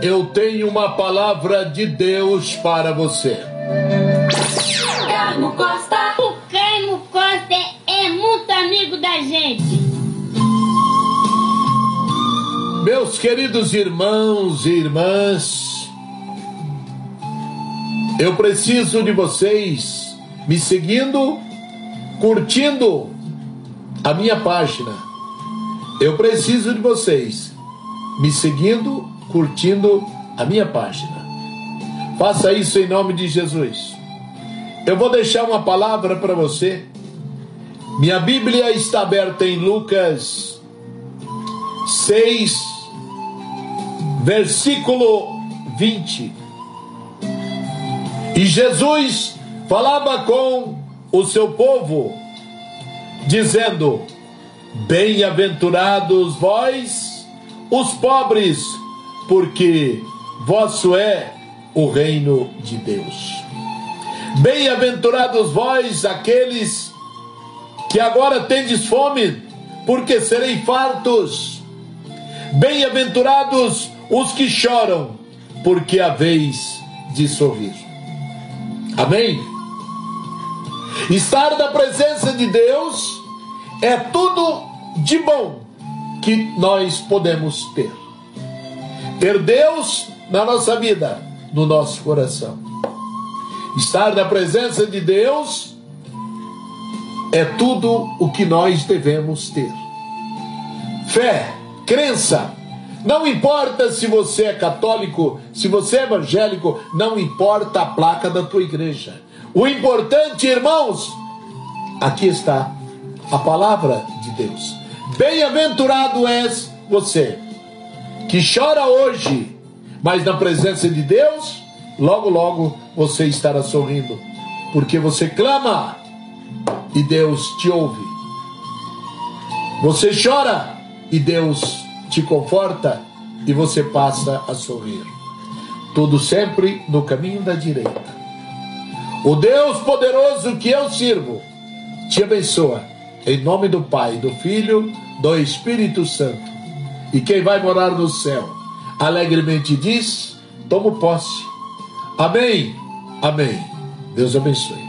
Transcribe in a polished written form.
eu tenho uma palavra de Deus para você. Caimo Costa. O Caimo Costa é muito amigo da gente. Meus queridos irmãos e irmãs, eu preciso de vocês me seguindo, curtindo a minha página. Eu preciso de vocês me seguindo, curtindo a minha página. Faça isso em nome de Jesus. Eu vou deixar uma palavra para você. Minha Bíblia está aberta em Lucas 6, versículo 20. E Jesus falava com o seu povo, dizendo: bem-aventurados vós, os pobres, porque vosso é o reino de Deus. Bem-aventurados vós, aqueles que agora tendes fome, porque serei fartos. Bem-aventurados os que choram, porque haveis de sorrir. Amém? Estar na presença de Deus é tudo de bom que nós podemos ter. Ter Deus na nossa vida, no nosso coração. Estar na presença de Deus é tudo o que nós devemos ter. Fé, crença. Não importa se você é católico, se você é evangélico, não importa a placa da tua igreja. O importante, irmãos, aqui está a palavra de Deus. Bem-aventurado és você, que chora hoje, mas na presença de Deus, logo, logo você estará sorrindo, porque você clama e Deus te ouve. Você chora e Deus te conforta e você passa a sorrir. Tudo sempre no caminho da direita. O Deus poderoso que eu sirvo te abençoa, em nome do Pai, do Filho, do Espírito Santo. E quem vai morar no céu alegremente diz: tomo posse. Amém, amém. Deus abençoe.